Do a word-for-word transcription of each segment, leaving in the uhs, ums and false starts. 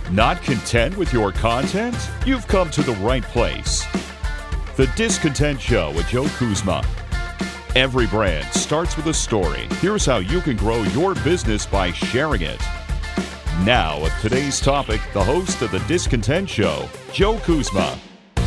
Not content with your content? You've come to the right place. The Discontent Show with Joe Kuzma. Every brand starts with a story. Here's how you can grow your business by sharing it. Now, with today's topic, the host of The Discontent Show, Joe Kuzma.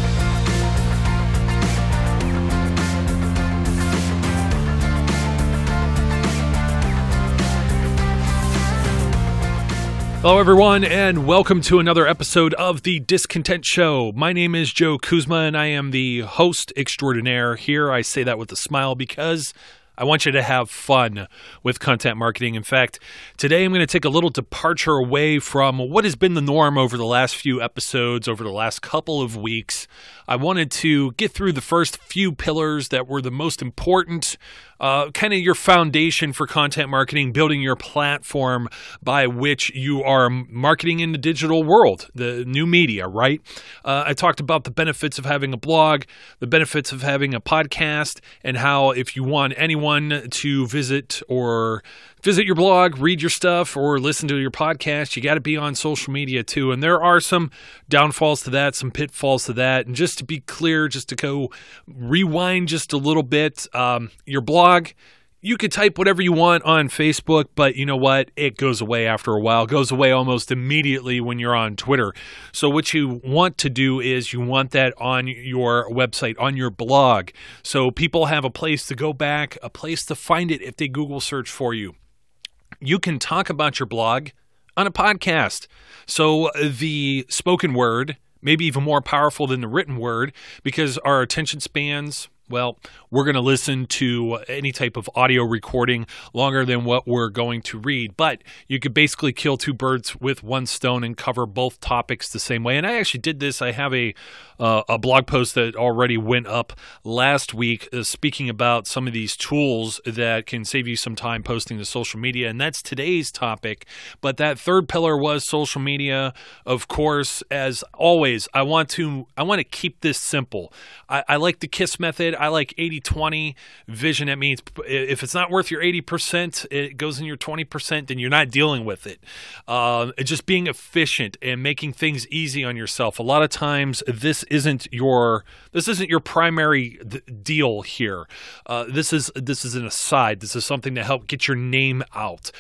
Hello, everyone, and welcome to another episode of The Discontent Show. My name is Joe Kuzma, and I am the host extraordinaire here. I say that with a smile because I want you to have fun with content marketing. In fact, today I'm going to take a little departure away from what has been the norm over the last few episodes, over the last couple of weeks. I wanted to get through the first few pillars that were the most important, uh, kind of your foundation for content marketing, building your platform by which you are marketing in the digital world, the new media, right? Uh, I talked about the benefits of having a blog, the benefits of having a podcast, and how if you want anyone to visit or visit your blog, read your stuff, or listen to your podcast, you got to be on social media too. And there are some downfalls to that, some pitfalls to that. And just to be clear, just to go rewind just a little bit, um, your blog, you could type whatever you want on Facebook, but you know what? It goes away after a while. It goes away almost immediately when you're on Twitter. So what you want to do is you want that on your website, on your blog. So people have a place to go back, a place to find it if they Google search for you. You can talk about your blog on a podcast. So the spoken word may be even more powerful than the written word because our attention spans, well, we're going to listen to any type of audio recording longer than what we're going to read. But you could basically kill two birds with one stone and cover both topics the same way. And I actually did this. I have a uh, a blog post that already went up last week uh, speaking about some of these tools that can save you some time posting to social media. And that's today's topic. But that third pillar was social media. Of course, as always, I want to I want to keep this simple. I, I like the KISS method. I like eighty twenty vision. That means if it's not worth your eighty percent, it goes in your twenty percent, then you're not dealing with it. Uh, just being efficient and making things easy on yourself. A lot of times this isn't your this isn't your primary th- deal here. Uh, this is this is an aside. This is something to help get your name out.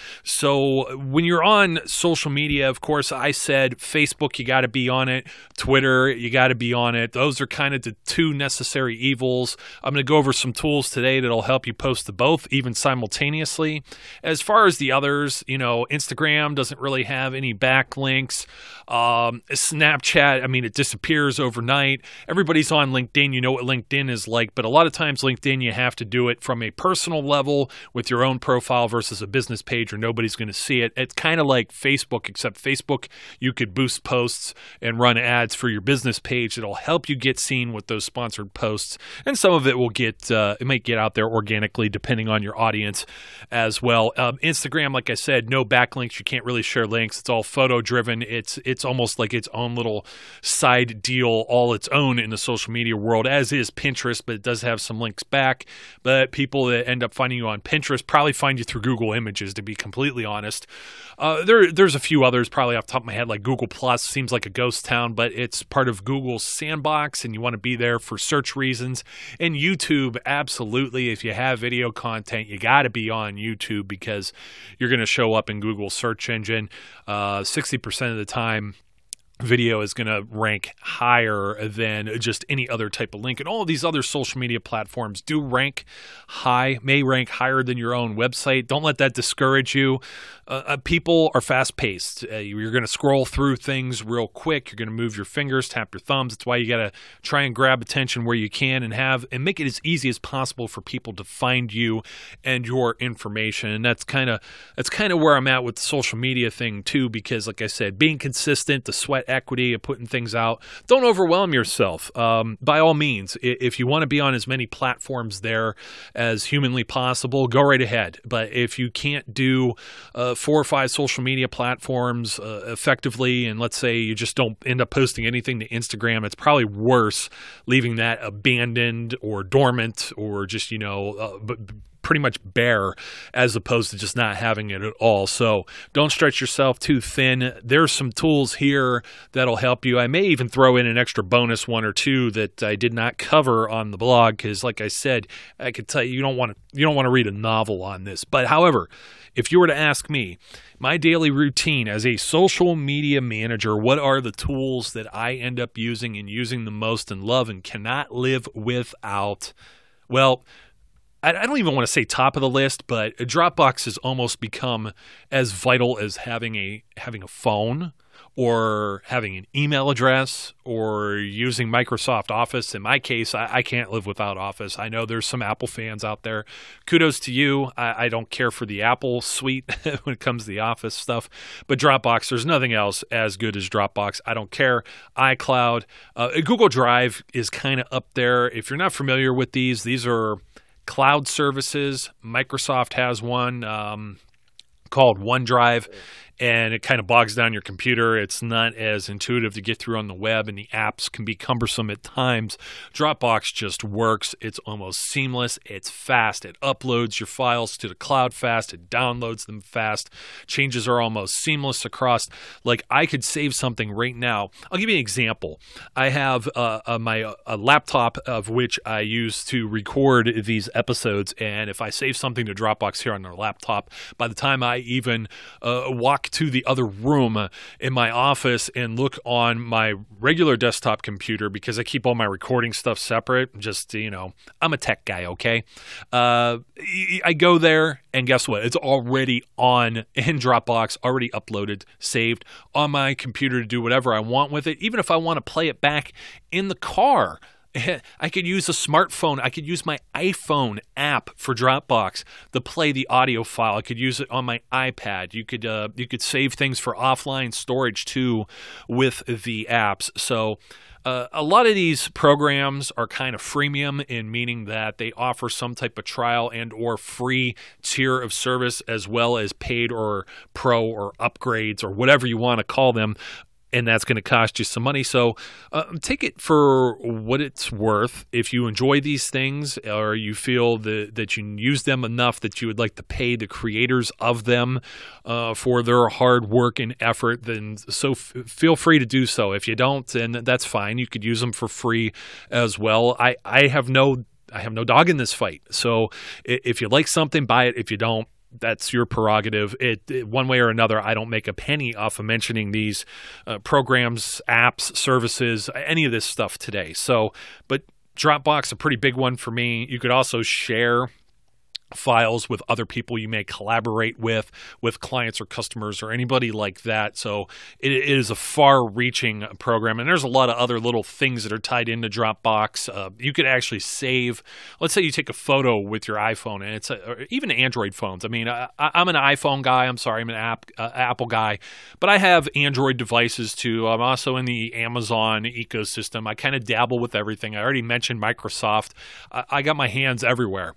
So when you're on social media, of course, I said Facebook, you got to be on it. Twitter, you got to be on it. Those are kind of the two necessary evils. I'm going to go over some tools today that'll help you post to both, even simultaneously. As far as the others, you know, Instagram doesn't really have any backlinks. Um, Snapchat, I mean, it disappears overnight. Everybody's on LinkedIn. You know what LinkedIn is like, but a lot of times LinkedIn, you have to do it from a personal level with your own profile versus a business page or nobody's going to see it. It's kind of like Facebook, except Facebook, you could boost posts and run ads for your business page. It'll help you get seen with those sponsored posts. And some of it will get, uh, it might get out there organically depending on your audience as well. Um, Instagram, like I said, no backlinks. You can't really share links. It's all photo driven. It's, it's almost like its own little side deal, all its own in the social media world, as is Pinterest, but it does have some links back. But people that end up finding you on Pinterest probably find you through Google Images, to be completely honest. Uh, there, there's a few others probably off the top of my head, like Google Plus seems like a ghost town, but it's part of Google's sandbox and you want to be there for search reasons. And YouTube, absolutely. If you have video content, you got to be on YouTube because you're going to show up in Google's search engine uh, sixty percent of the time. Video is going to rank higher than just any other type of link. And all of these other social media platforms do rank high, may rank higher than your own website. Don't let that discourage you. Uh, uh, people are fast-paced. Uh, you're going to scroll through things real quick. You're going to move your fingers, tap your thumbs. That's why you got to try and grab attention where you can and have and make it as easy as possible for people to find you and your information. And that's kind of that's kind of where I'm at with the social media thing too, because like I said, being consistent, the sweat equity of putting things out. Don't overwhelm yourself. Um, by all means, if you want to be on as many platforms there as humanly possible, go right ahead. But if you can't do uh, four or five social media platforms uh, effectively, and let's say you just don't end up posting anything to Instagram, it's probably worse leaving that abandoned or dormant or just, you know, uh, b- pretty much bare as opposed to just not having it at all. So don't stretch yourself too thin. There's some tools here that'll help you. I may even throw in an extra bonus one or two that I did not cover on the blog because, like I said, I could tell you you don't want to you don't want to read a novel on this. But however, if you were to ask me, my daily routine as a social media manager, what are the tools that I end up using and using the most and love and cannot live without? Well, I don't even want to say top of the list, but Dropbox has almost become as vital as having a having a phone or having an email address or using Microsoft Office. In my case, I, I can't live without Office. I know there's some Apple fans out there. Kudos to you. I, I don't care for the Apple suite when it comes to the Office stuff. But Dropbox, there's nothing else as good as Dropbox. I don't care. iCloud. Uh, Google Drive is kind of up there. If you're not familiar with these, these are cloud services. Microsoft has one um, called OneDrive, and it kind of bogs down your computer. It's not as intuitive to get through on the web, and the apps can be cumbersome at times. Dropbox just works. It's almost seamless. It's fast. It uploads your files to the cloud fast. It downloads them fast. Changes are almost seamless across. Like, I could save something right now. I'll give you an example. I have uh, uh, my a laptop of which I use to record these episodes, and if I save something to Dropbox here on the laptop, by the time I even uh, walk to the other room in my office and look on my regular desktop computer, because I keep all my recording stuff separate, just, you know, I'm a tech guy, okay? Uh, I go there, and guess what? It's already on in Dropbox, already uploaded, saved on my computer to do whatever I want with it. Even if I want to play it back in the car, I could use a smartphone. I could use my iPhone app for Dropbox to play the audio file. I could use it on my iPad. You could uh, you could save things for offline storage too with the apps. So uh, a lot of these programs are kind of freemium, in meaning that they offer some type of trial and or free tier of service, as well as paid or pro or upgrades or whatever you want to call them. And that's going to cost you some money. So uh, take it for what it's worth. If you enjoy these things, or you feel that, that you use them enough that you would like to pay the creators of them uh, for their hard work and effort, then so f- feel free to do so. If you don't, then that's fine. You could use them for free as well. I, I have no I have no dog in this fight. So if you like something, buy it. If you don't, that's your prerogative. It, it one way or another, I don't make a penny off of mentioning these uh, programs, apps, services, any of this stuff today. So, but Dropbox, a pretty big one for me. You could also share files with other people you may collaborate with, with clients or customers or anybody like that. So it, it is a far-reaching program, and there's a lot of other little things that are tied into Dropbox. Uh, you could actually save, let's say you take a photo with your iPhone, and it's a, or even Android phones. I mean, I, I'm an iPhone guy. I'm sorry, I'm an app, uh, Apple guy, but I have Android devices too. I'm also in the Amazon ecosystem. I kind of dabble with everything. I already mentioned Microsoft. I, I got my hands everywhere.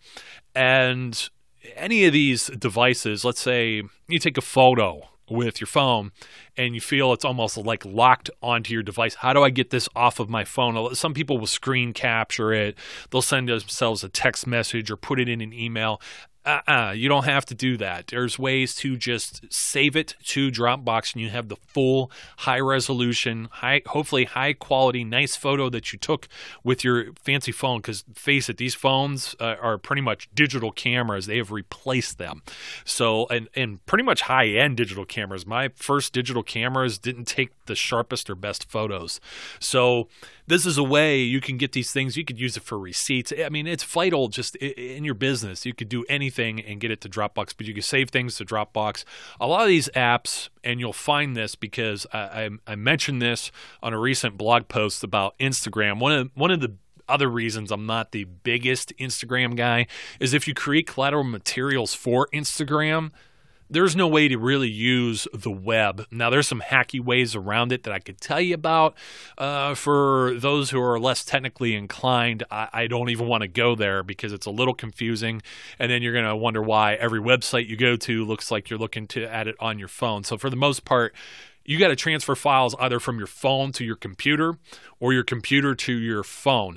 And any of these devices, let's say you take a photo with your phone and you feel it's almost like locked onto your device. How do I get this off of my phone? Some people will screen capture it. They'll send themselves a text message or put it in an email. Uh-uh, you don't have to do that. There's ways to just save it to Dropbox, and you have the full high resolution, high, hopefully high quality, nice photo that you took with your fancy phone. Because face it, these phones uh, are pretty much digital cameras. They have replaced them. So, and, and pretty much high end digital cameras. My first digital cameras didn't take the sharpest or best photos. So this is a way you can get these things. You could use it for receipts. I mean, it's vital just in your business. You could do anything and get it to Dropbox, but you can save things to Dropbox. A lot of these apps, and you'll find this because I, I, I mentioned this on a recent blog post about Instagram. One of one of the other reasons I'm not the biggest Instagram guy is if you create collateral materials for Instagram, there's no way to really use the web. Now, there's some hacky ways around it that I could tell you about. Uh, for those who are less technically inclined, I, I don't even want to go there because it's a little confusing. And then you're going to wonder why every website you go to looks like you're looking to add it on your phone. So for the most part, you got to transfer files either from your phone to your computer or your computer to your phone.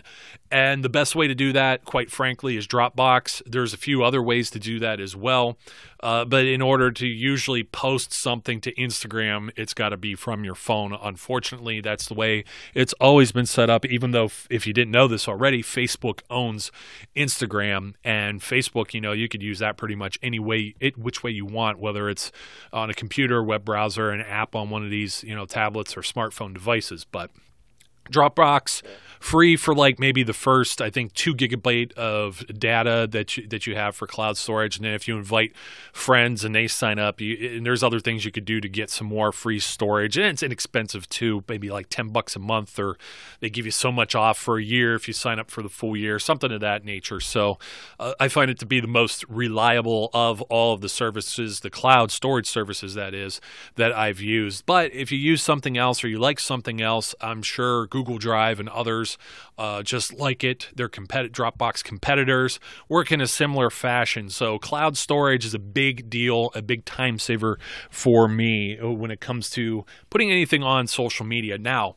And the best way to do that, quite frankly, is Dropbox. There's a few other ways to do that as well. Uh, but in order to usually post something to Instagram, it's got to be from your phone. Unfortunately, that's the way it's always been set up, even though f- if you didn't know this already, Facebook owns Instagram. And Facebook, you know, you could use that pretty much any way, it, which way you want, whether it's on a computer, web browser, an app on one of these, you know, tablets or smartphone devices. But Dropbox, free for like maybe the first, I think, two gigabyte of data that you, that you have for cloud storage. And then if you invite friends and they sign up, you, and there's other things you could do to get some more free storage. And it's inexpensive too, maybe like ten bucks a month, or they give you so much off for a year if you sign up for the full year, something of that nature. So uh, I find it to be the most reliable of all of the services, the cloud storage services, that is, that I've used. But if you use something else or you like something else, I'm sure Google Drive and others uh, just like it. They're compet- Dropbox competitors, work in a similar fashion. So cloud storage is a big deal, a big time saver for me when it comes to putting anything on social media. Now,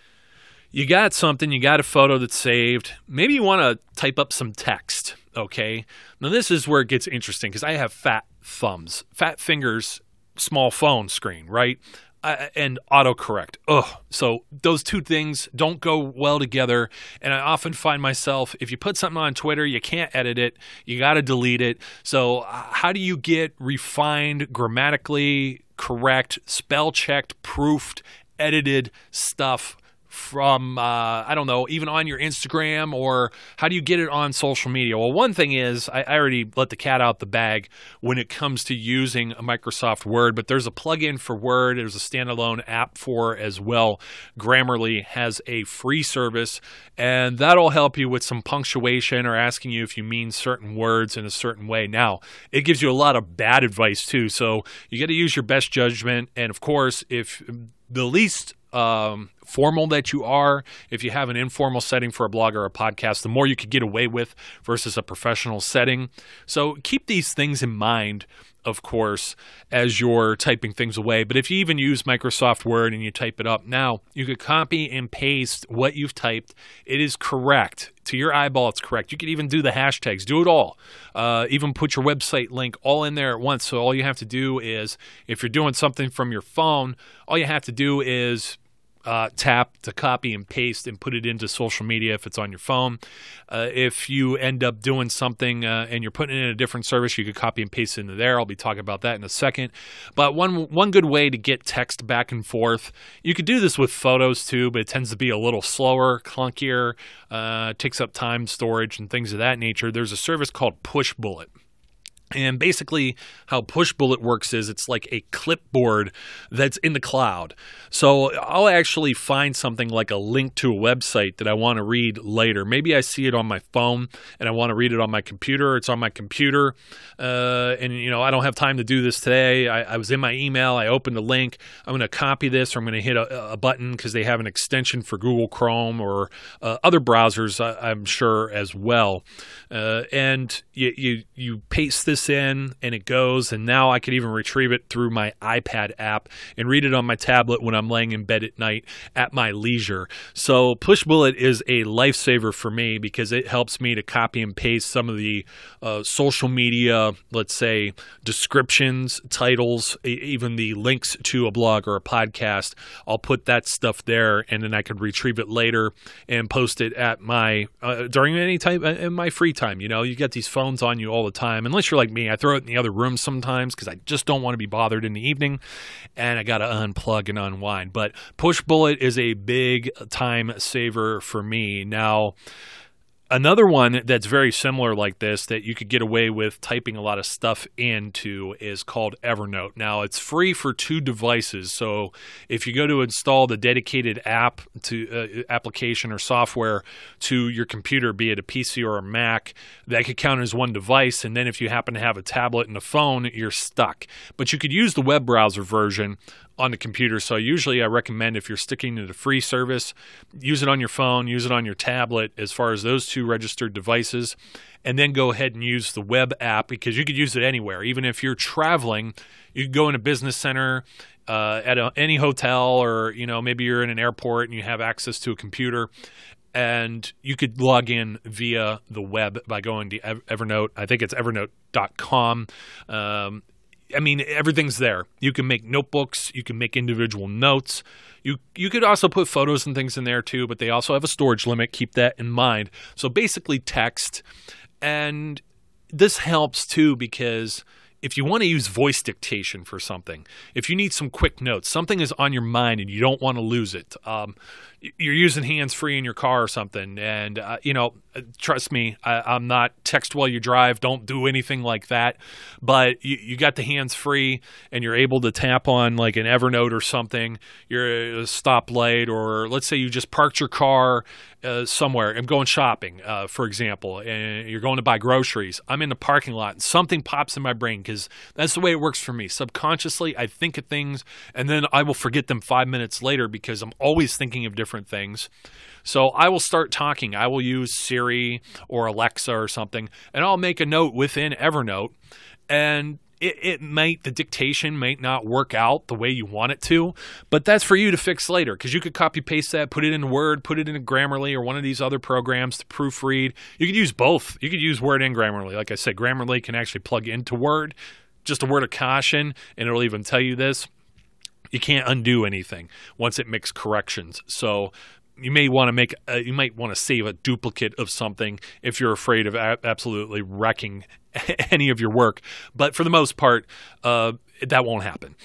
you got something, you got a photo that's saved. Maybe you want to type up some text, okay? Now, this is where it gets interesting because I have fat thumbs, fat fingers, small phone screen, right? Uh, and autocorrect. Ugh. So those two things don't go well together. And I often find myself, if you put something on Twitter, you can't edit it. You got to delete it. So uh, how do you get refined, grammatically correct, spell checked, proofed, edited stuff from, uh, I don't know, even on your Instagram, or how do you get it on social media? Well, one thing is, I, I already let the cat out the bag when it comes to using a Microsoft Word, but there's a plugin for Word. There's a standalone app for as well. Grammarly has a free service, and that'll help you with some punctuation or asking you if you mean certain words in a certain way. Now, it gives you a lot of bad advice too, so you got to use your best judgment. And of course, if the least Um, formal that you are, if you have an informal setting for a blog or a podcast, the more you could get away with versus a professional setting. So keep these things in mind, of course, as you're typing things away. But if you even use Microsoft Word and you type it up now, you could copy and paste what you've typed. It is correct. To your eyeball, it's correct. You could even do the hashtags. Do it all. Uh, even put your website link all in there at once. So all you have to do is, if you're doing something from your phone, all you have to do is Uh, tap to copy and paste and put it into social media if it's on your phone. Uh, if you end up doing something uh, and you're putting it in a different service, you could copy and paste it into there. I'll be talking about that in a second. But one one good way to get text back and forth, you could do this with photos too, but it tends to be a little slower, clunkier, uh, takes up time, storage, and things of that nature. There's a service called Pushbullet. And basically how Pushbullet works is it's like a clipboard that's in the cloud. So I'll actually find something like a link to a website that I want to read later. Maybe I see it on my phone and I want to read it on my computer. It's on my computer. Uh, and, you know, I don't have time to do this today. I, I was in my email. I opened the link. I'm going to copy this, or I'm going to hit a, a button because they have an extension for Google Chrome or uh, other browsers, I, I'm sure, as well. Uh, and you, you, you paste this in and it goes, and now I could even retrieve it through my iPad app and read it on my tablet when I'm laying in bed at night at my leisure. So Pushbullet is a lifesaver for me because it helps me to copy and paste some of the uh, social media, let's say, descriptions, titles, even the links to a blog or a podcast. I'll put that stuff there, and then I could retrieve it later and post it at my uh, during any time in my free time. You know, you get these phones on you all the time, unless you're like me. I throw it in the other room sometimes because I just don't want to be bothered in the evening, and I got to unplug and unwind. But Pushbullet is a big time saver for me. Now, another one that's very similar like this that you could get away with typing a lot of stuff into is called Evernote. Now, it's free for two devices. So if you go to install the dedicated app to uh, application or software to your computer, be it a P C or a Mac, that could count as one device. And then if you happen to have a tablet and a phone, you're stuck. But you could use the web browser version on the computer. So usually I recommend, if you're sticking to the free service, use it on your phone, use it on your tablet as far as those two registered devices, and then go ahead and use the web app because you could use it anywhere. Even if you're traveling, you can go in a business center, uh, at a, any hotel, or, you know, maybe you're in an airport and you have access to a computer. and you could log in via the web by going to Evernote. I think it's evernote dot com. Um, I mean, everything's there. You can make notebooks. You can make individual notes. You you could also put photos and things in there too, but they also have a storage limit. Keep that in mind. So basically text. And this helps too because if you want to use voice dictation for something, if you need some quick notes, something is on your mind and you don't want to lose it, um, you're using hands-free in your car or something, and, uh, you know, trust me, I, I'm not text while you drive. Don't do anything like that. But you, you got the hands-free and you're able to tap on like an Evernote or something. You're at a stoplight, or let's say you just parked your car uh, somewhere. I'm going shopping, uh, for example, and you're going to buy groceries. I'm in the parking lot and something pops in my brain because that's the way it works for me. Subconsciously, I think of things and then I will forget them five minutes later because I'm always thinking of different things. So I will start talking. I will use Siri or Alexa or something, and I'll make a note within Evernote. And it, it might, the dictation might not work out the way you want it to, but that's for you to fix later because you could copy paste that, put it in Word, put it in Grammarly or one of these other programs to proofread. You could use both. You could use Word and Grammarly. Like I said, Grammarly can actually plug into Word. Just a word of caution, and it'll even tell you this. You can't undo anything once it makes corrections. So you may want to make, uh, you might want to save a duplicate of something if you're afraid of a- absolutely wrecking any of your work. But for the most part, uh, that won't happen.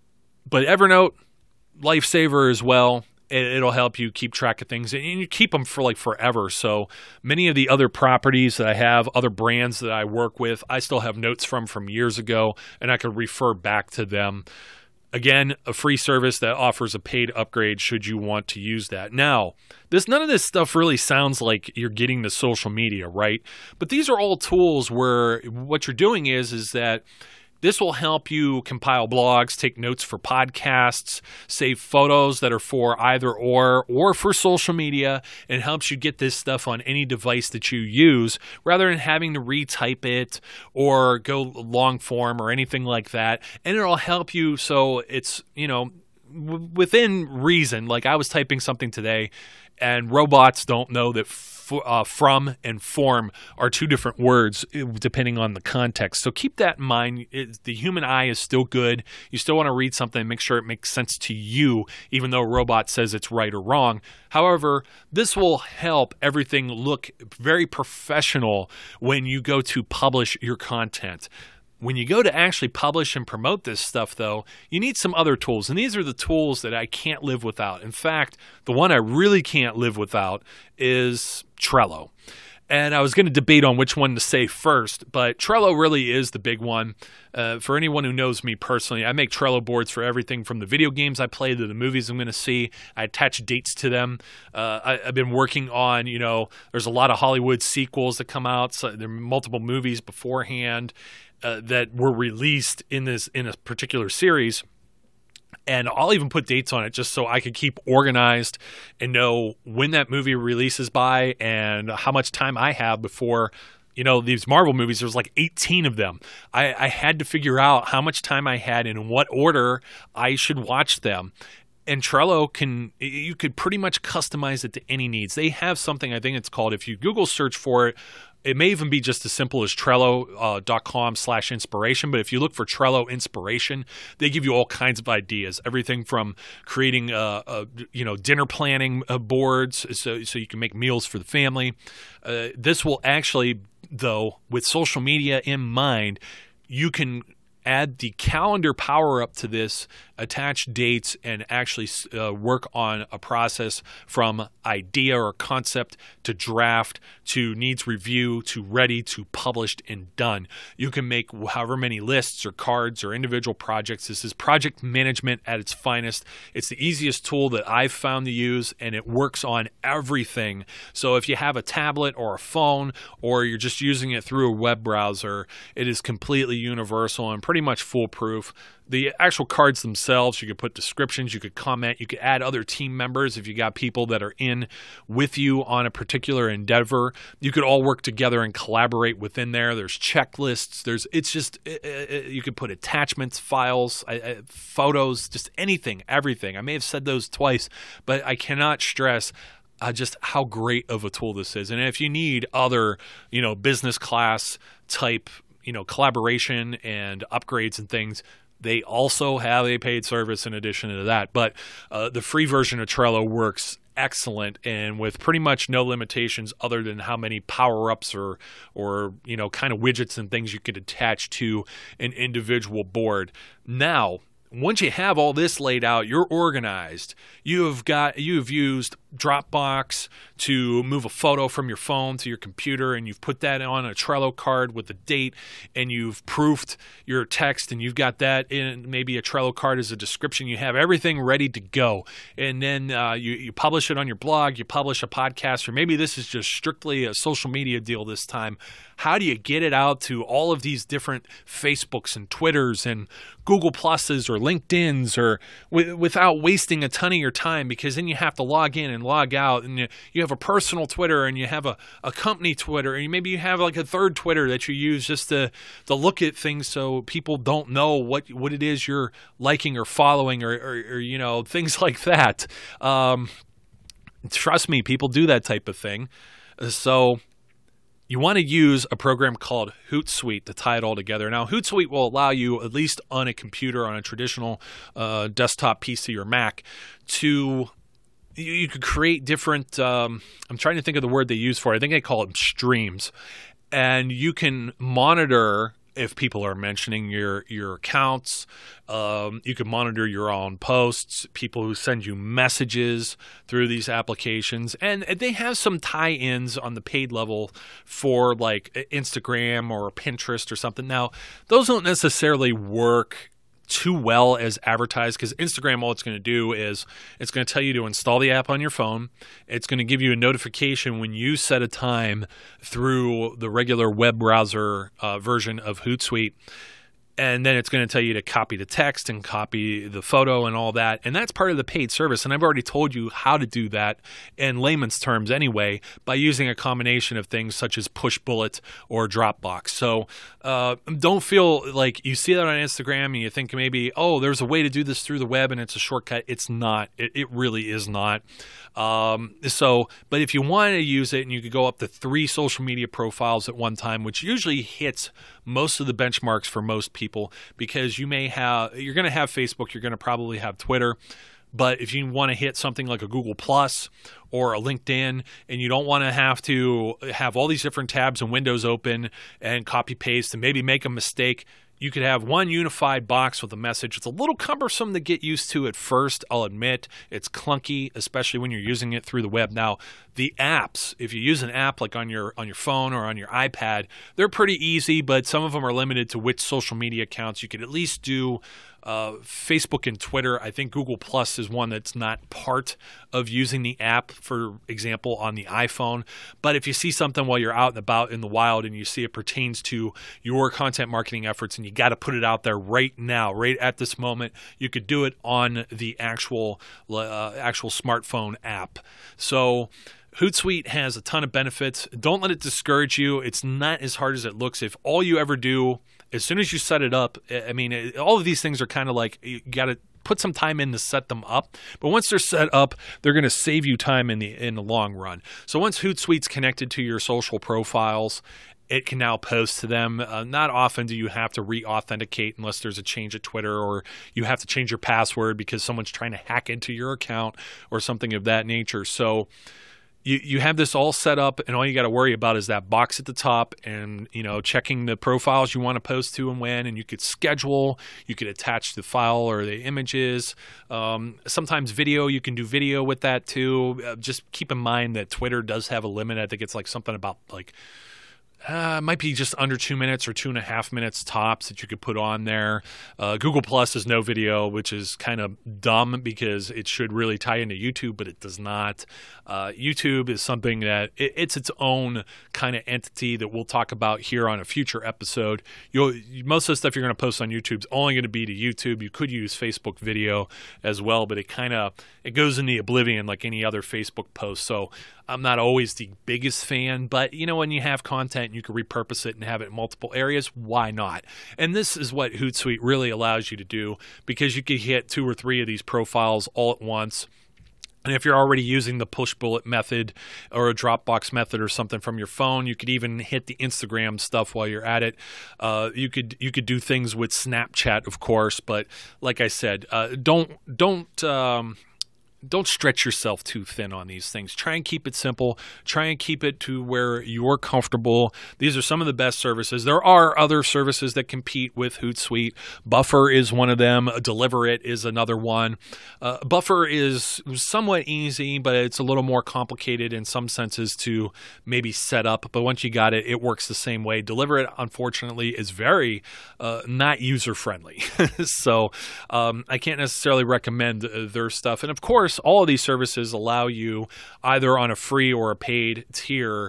But Evernote, lifesaver as well. It, it'll help you keep track of things, and you keep them for like forever. So many of the other properties that I have, other brands that I work with, I still have notes from from years ago, and I could refer back to them. Again, a free service that offers a paid upgrade should you want to use that. Now, this none of this stuff really sounds like you're getting the social media, right? But these are all tools where what you're doing is, is that this will help you compile blogs, take notes for podcasts, save photos that are for either or, or for social media, and helps you get this stuff on any device that you use rather than having to retype it or go long form or anything like that. And it'll help you so it's, you know, w- within reason. Like I was typing something today and robots don't know that Uh, from and form are two different words depending on the context. So keep that in mind. It, the human eye is still good. You still want to read something and make sure it makes sense to you, even though a robot says it's right or wrong. However, this will help everything look very professional when you go to publish your content. When you go to actually publish and promote this stuff, though, you need some other tools. And these are the tools that I can't live without. In fact, the one I really can't live without is Trello. And I was going to debate on which one to say first, but Trello really is the big one. Uh, for anyone who knows me personally, I make Trello boards for everything from the video games I play to the movies I'm going to see. I attach dates to them. Uh, I, I've been working on, you know, there's a lot of Hollywood sequels that come out. So there are multiple movies beforehand uh, that were released in this in a particular series. And I'll even put dates on it just so I could keep organized and know when that movie releases by and how much time I have before, you know, these Marvel movies. There's like eighteen of them. I, I had to figure out how much time I had and in what order I should watch them. And Trello can, you could pretty much customize it to any needs. They have something, I think it's called, if you Google search for it, it may even be just as simple as Trello dot com uh, slash inspiration. But if you look for Trello inspiration, they give you all kinds of ideas. Everything from creating, uh, uh, you know, dinner planning uh, boards so, so you can make meals for the family. Uh, this will actually, though, with social media in mind, you can add the calendar power up to this, attach dates, and actually uh, work on a process from idea or concept to draft to needs review to ready to published and done. You can make however many lists or cards or individual projects. This is project management at its finest. It's the easiest tool that I've found to use, and it works on everything. So if you have a tablet or a phone, or you're just using it through a web browser, it is completely universal and pretty much foolproof. The actual cards themselves, you could put descriptions, you could comment, you could add other team members if you got people that are in with you on a particular endeavor. You could all work together and collaborate within there. There's checklists. There's it's just it, it, you could put attachments, files, I, I, photos, just anything, everything. I may have said those twice, but I cannot stress uh, just how great of a tool this is. And if you need other, you know, business class type, you know, collaboration and upgrades and things, they also have a paid service in addition to that. But uh, the free version of Trello works excellent and with pretty much no limitations other than how many power-ups or, or you know, kind of widgets and things you could attach to an individual board. Now, once you have all this laid out, you're organized. You have got you've used Dropbox to move a photo from your phone to your computer, and you've put that on a Trello card with a date, and you've proofed your text, and you've got that in maybe a Trello card as a description. You have everything ready to go, and then uh, you, you publish it on your blog, you publish a podcast, or maybe this is just strictly a social media deal this time. How do you get it out to all of these different Facebooks and Twitters and Google Pluses or LinkedIn's or w- without wasting a ton of your time? Because then you have to log in and log out, and you, you have a personal Twitter and you have a, a company Twitter, and maybe you have like a third Twitter that you use just to, to look at things so people don't know what, what it is you're liking or following or, or, or you know, things like that. Um, trust me, people do that type of thing. So you want to use a program called Hootsuite to tie it all together. Now, Hootsuite will allow you, at least on a computer, on a traditional uh, desktop P C or Mac, to you, you could create different. Um, I'm trying to think of the word they use for it. I think they call them streams, and you can monitor if people are mentioning your your accounts. Um, you can monitor your own posts, people who send you messages through these applications. And they have some tie-ins on the paid level for like Instagram or Pinterest or something. Now, those don't necessarily work too well as advertised, because Instagram, all it's going to do is it's going to tell you to install the app on your phone. It's going to give you a notification when you set a time through the regular web browser uh, version of Hootsuite. And then it's going to tell you to copy the text and copy the photo and all that. And that's part of the paid service. And I've already told you how to do that in layman's terms anyway, by using a combination of things such as Pushbullet or Dropbox. So uh, don't feel like you see that on Instagram and you think maybe, oh, there's a way to do this through the web and it's a shortcut. It's not. It, it really is not. Um, so, but if you want to use it, and you could go up to three social media profiles at one time, which usually hits most of the benchmarks for most people, because you may have, you're going to have Facebook, you're going to probably have Twitter. But if you want to hit something like a Google Plus or a LinkedIn, and you don't want to have to have all these different tabs and windows open and copy paste and maybe make a mistake, you could have one unified box with a message. It's a little cumbersome to get used to at first, I'll admit. It's clunky, especially when you're using it through the web. Now, the apps, if you use an app like on your on your phone or on your iPad, they're pretty easy, but some of them are limited to which social media accounts. You could at least do uh, Facebook and Twitter. I think Google Plus is one that's not part of using the app, for example, on the iPhone. But if you see something while you're out and about in the wild and you see it pertains to your content marketing efforts and you got to put it out there right now, right at this moment, you could do it on the actual uh, actual smartphone app. So Hootsuite has a ton of benefits. Don't let it discourage you. It's not as hard as it looks. If all you ever do, as soon as you set it up, I mean, it, all of these things are kind of like, you got to put some time in to set them up. But once they're set up, they're going to save you time in the in the long run. So once Hootsuite's connected to your social profiles, it can now post to them. Uh, not often do you have to re-authenticate unless there's a change at Twitter, or you have to change your password because someone's trying to hack into your account or something of that nature. So You you have this all set up, and all you got to worry about is that box at the top, and you know, checking the profiles you want to post to and when. And you could schedule, you could attach the file or the images. Um, sometimes video, you can do video with that too. Uh, just keep in mind that Twitter does have a limit. I think it's like something about like. Uh, it might be just under two minutes or two and a half minutes tops that you could put on there. Uh, Google Plus is no video, which is kind of dumb because it should really tie into YouTube, but it does not. Uh, YouTube is something that it, it's its own kind of entity that we'll talk about here on a future episode. You'll, most of the stuff you're going to post on YouTube is only going to be to YouTube. You could use Facebook video as well, but it kind of it goes in the oblivion like any other Facebook post. So I'm not always the biggest fan, but you know, when you have content, you can repurpose it and have it in multiple areas. Why not? And this is what Hootsuite really allows you to do, because you can hit two or three of these profiles all at once. And if you're already using the push bullet method or a Dropbox method or something from your phone, you could even hit the Instagram stuff while you're at it. Uh, you could you could do things with Snapchat, of course, but like I said, uh, don't don't. Um, Don't stretch yourself too thin on these things. Try and keep it simple. Try and keep it to where you're comfortable. These are some of the best services. There are other services that compete with Hootsuite. Buffer is one of them. Deliverit is another one. Uh, Buffer is somewhat easy, but it's a little more complicated in some senses to maybe set up. But once you got it, it works the same way. Deliverit, unfortunately, is very uh, not user-friendly. so um, I can't necessarily recommend uh, their stuff. And of course, all of these services allow you either on a free or a paid tier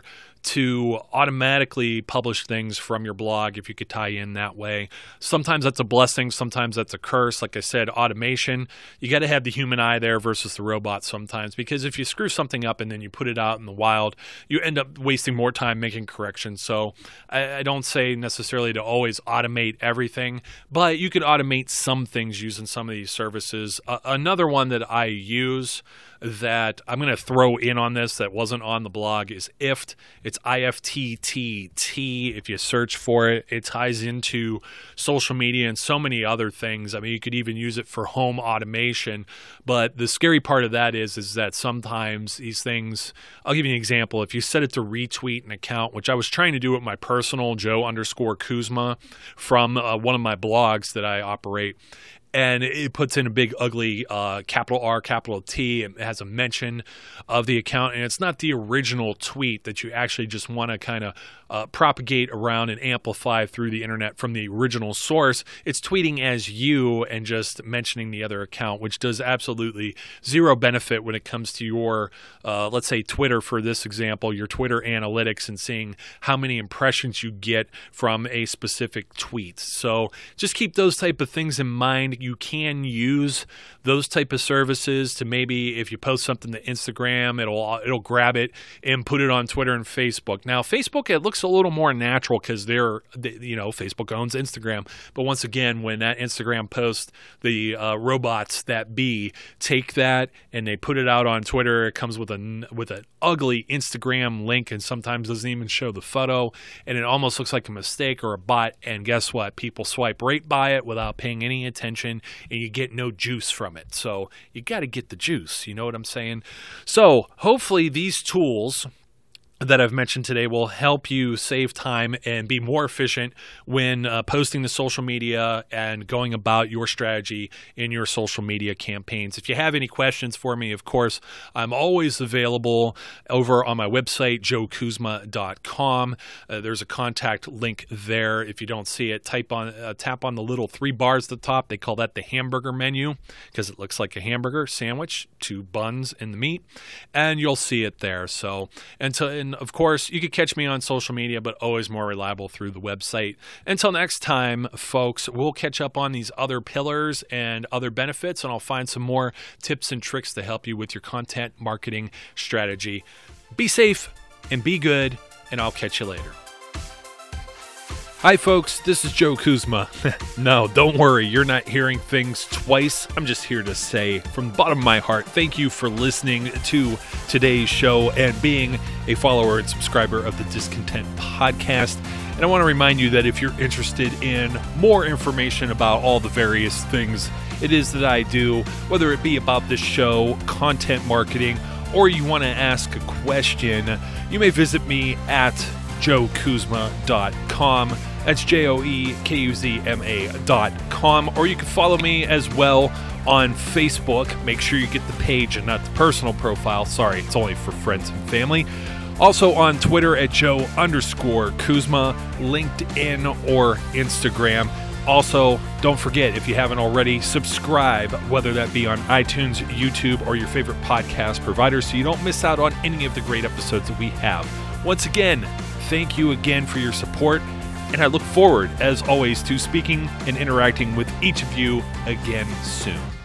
to automatically publish things from your blog if you could tie in that way. Sometimes that's a blessing. Sometimes that's a curse. Like I said, automation, you got to have the human eye there versus the robot sometimes, because if you screw something up and then you put it out in the wild, you end up wasting more time making corrections. So I, I don't say necessarily to always automate everything, but you could automate some things using some of these services. Uh, another one that I use that I'm going to throw in on this that wasn't on the blog is Ifttt. It's I F T T T. If you search for it, it ties into social media and so many other things. I mean, you could even use it for home automation. But the scary part of that is, is that sometimes these things, I'll give you an example. If you set it to retweet an account, which I was trying to do with my personal Joe underscore Kuzma from uh, one of my blogs that I operate, and it puts in a big, ugly uh, capital R, capital T. It has a mention of the account, and it's not the original tweet that you actually just want to kind of uh, propagate around and amplify through the internet from the original source. It's tweeting as you and just mentioning the other account, which does absolutely zero benefit when it comes to your, uh, let's say, Twitter, for this example, your Twitter analytics and seeing how many impressions you get from a specific tweet. So just keep those type of things in mind. You can use those type of services to maybe, if you post something to Instagram, it'll it'll grab it and put it on Twitter and Facebook. Now, Facebook, it looks a little more natural because they're, they, you know, Facebook owns Instagram. But once again, when that Instagram post, the uh, robots that be take that and they put it out on Twitter, it comes with a with an ugly Instagram link and sometimes doesn't even show the photo, and it almost looks like a mistake or a bot. And guess what? People swipe right by it without paying any attention, and you get no juice from it. So you got to get the juice. You know what I'm saying? So hopefully these tools that I've mentioned today will help you save time and be more efficient when uh, posting to social media and going about your strategy in your social media campaigns. If you have any questions for me, of course, I'm always available over on my website, joe kuzma dot com. Uh, there's a contact link there. If you don't see it, type on, uh, tap on the little three bars at the top. They call that the hamburger menu because it looks like a hamburger sandwich, two buns in the meat, and you'll see it there. So until And of course, you could catch me on social media, but always more reliable through the website. Until next time, folks, we'll catch up on these other pillars and other benefits, and I'll find some more tips and tricks to help you with your content marketing strategy. Be safe and be good, and I'll catch you later. Hi, folks. This is Joe Kuzma. No, don't worry. You're not hearing things twice. I'm just here to say from the bottom of my heart, thank you for listening to today's show and being a follower and subscriber of the Discontent Podcast. And I want to remind you that if you're interested in more information about all the various things it is that I do, whether it be about this show, content marketing, or you want to ask a question, you may visit me at joe kuzma dot com. That's J O E K U Z M A dot com. Or you can follow me as well on Facebook. Make sure you get the page and not the personal profile. Sorry, it's only for friends and family. Also on Twitter at Joe underscore Kuzma, LinkedIn or Instagram. Also, don't forget, if you haven't already, subscribe, whether that be on iTunes, YouTube, or your favorite podcast provider, so you don't miss out on any of the great episodes that we have. Once again, thank you again for your support, and I look forward, as always, to speaking and interacting with each of you again soon.